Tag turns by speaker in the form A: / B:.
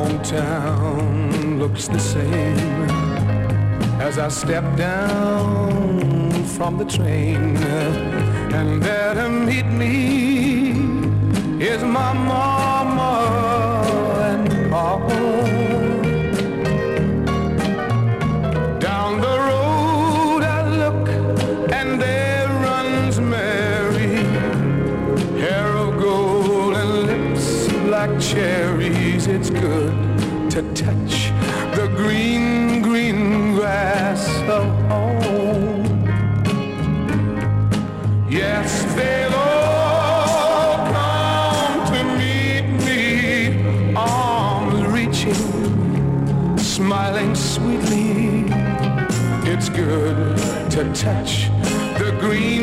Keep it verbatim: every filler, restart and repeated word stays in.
A: town looks the same as I step down from the train, and there to meet me is my mama and papa. Down the road I look, and there runs Mary, hair of gold and lips like cherries. It's good to touch the green, green grass of home. Yes, they'll all come to meet me, arms reaching, smiling sweetly. It's good to touch the green